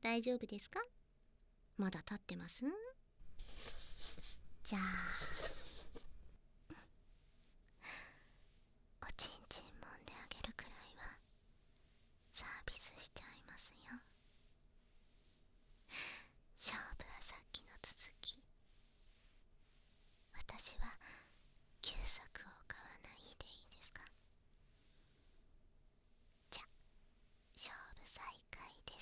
大丈夫ですか？まだ立ってます？じゃあおちんちん揉んであげるくらいはサービスしちゃいますよ。勝負はさっきの続き。私は旧作を買わないでいいですか？じゃ勝負再開です。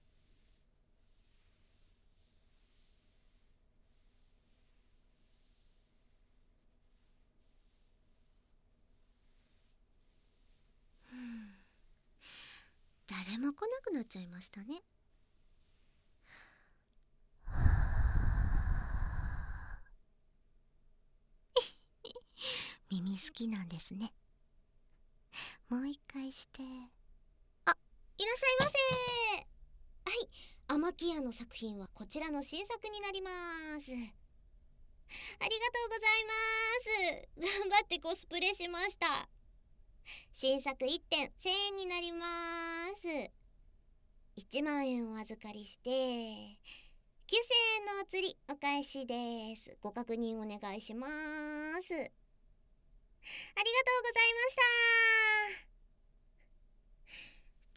誰も来なくなっちゃいましたね。耳好きなんですね。もう一回して。あ、いらっしゃいませ。はい、天木屋の作品はこちらの新作になります。ありがとうございます。頑張ってコスプレしました。新作1点1000円になります。1万円お預かりして9000円のお釣りお返しです。ご確認お願いします。ありがとうございました。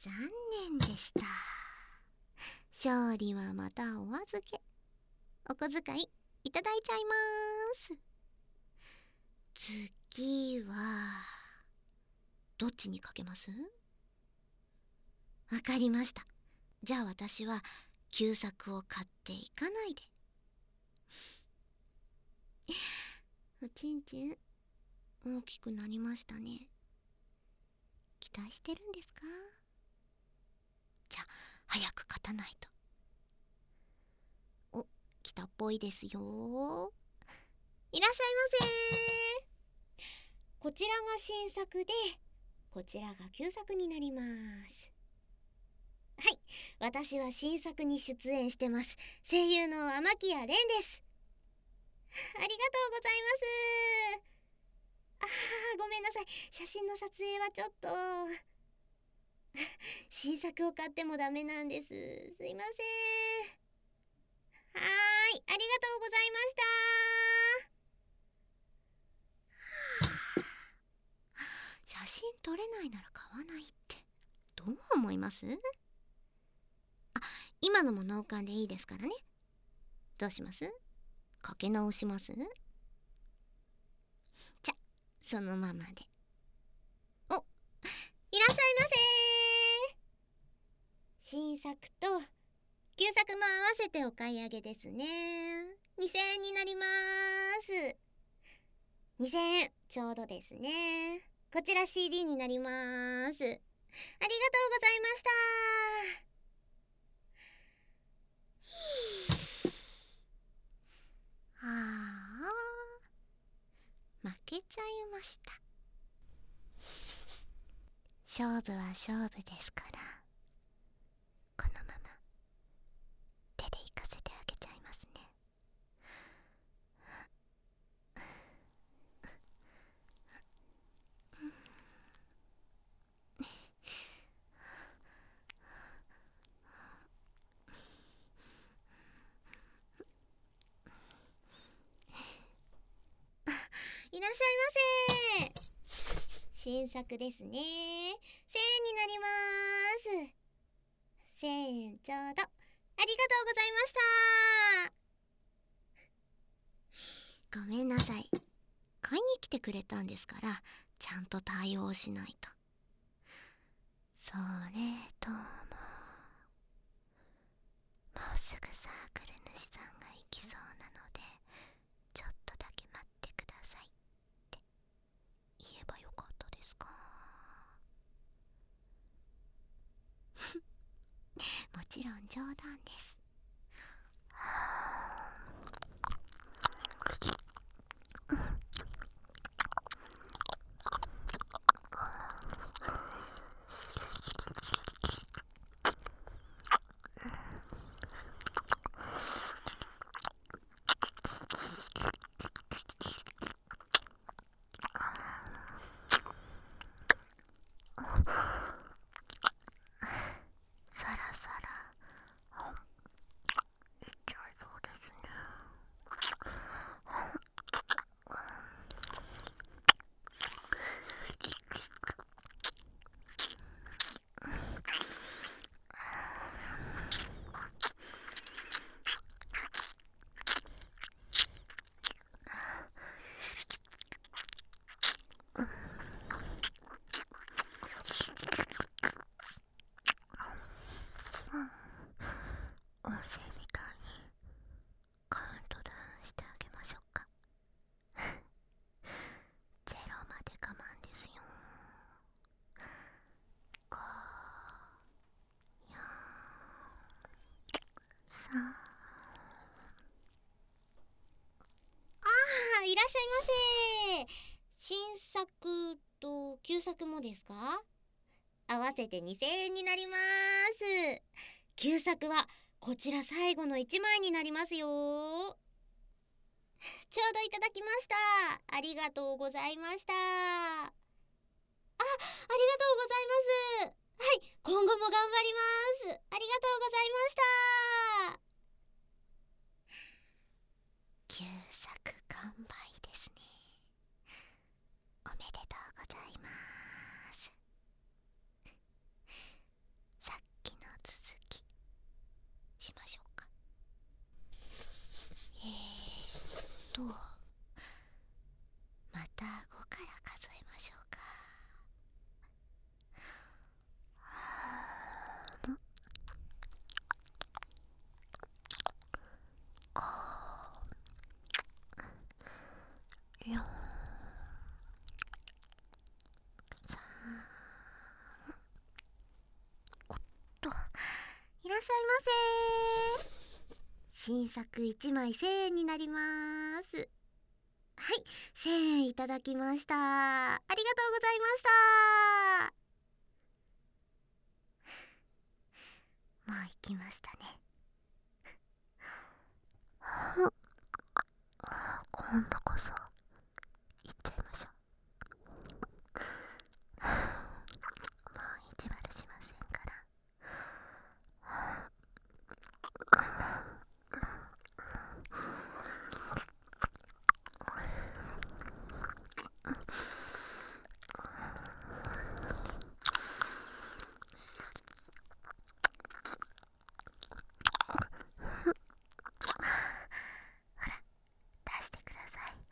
残念でした。勝利はまたお預け。お小遣いいただいちゃいます。次はどっちにかけます？わかりました。じゃあ私は旧作を買っていかないで。おちんちん大きくなりましたね。期待してるんですか？じゃあ早く勝たないと。お、来たっぽいですよ。いらっしゃいませ。こちらが新作でこちらが旧作になります。はい、私は新作に出演してます。声優の天木屋蓮です。ありがとうございます。ごめんなさい。写真の撮影はちょっと新作を買ってもダメなんです。すいません。ありがとうございました。写真撮れないなら買わないってどう思います？今のも納棺でいいですからね。どうします？かけ直します？じゃそのままで。お、いらっしゃいませ。新作と旧作も合わせてお買い上げですね。2000円になります。2000円ちょうどですね。こちら CD になります。ありがとうございました。負けちゃいました。勝負は勝負ですから、このまま手で行かせてあげちゃいますね。いらっしゃいませ。新作ですね。1000円になります。1000円ちょうど。ありがとうございました。ごめんなさい。買いに来てくれたんですから、ちゃんと対応しないと。それとも、もうすぐサークル主さんが行きそうなので、ちょっとだけ待ってくださいって言えばよかったですか？もちろん冗談です。そろそろ音声みたいにカウントダウンしてあげましょうか。ゼロまで我慢ですよ。5、4、3。いらっしゃいませ。新作と旧作もですか？合わせて2000円になります。旧作はこちら最後の1枚になりますよ。ちょうどいただきました。ありがとうございました。ありがとうございます。はい、今後も頑張ります。ありがとうございました。旧作完売ですね。おめでとうございます。さっきの続きしましょうか。また5から数えましょうか。5、4、3。おっと、いらっしゃいませ。新作1枚1000円になります。はい、1000円いただきました。ありがとうございました。もう行きましたね。今度こそ行っちゃいましょう。もう意地悪しませんから。出してください。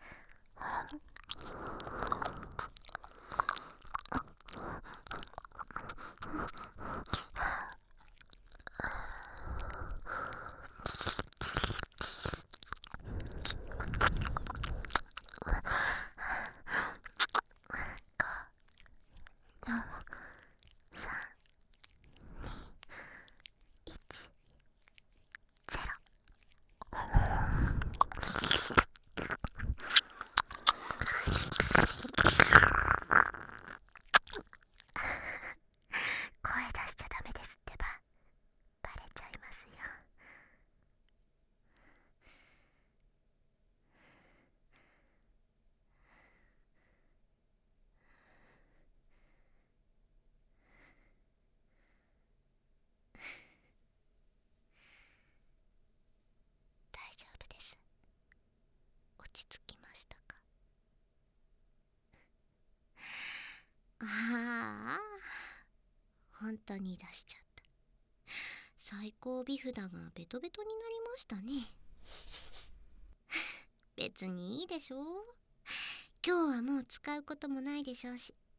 声出しちゃダメですってば。バレちゃいますよ。大丈夫です。落ち着きましたか？本当に出しちゃった。最高美札がベトベトになりましたね。別にいいでしょう。今日はもう使うこともないでしょうし。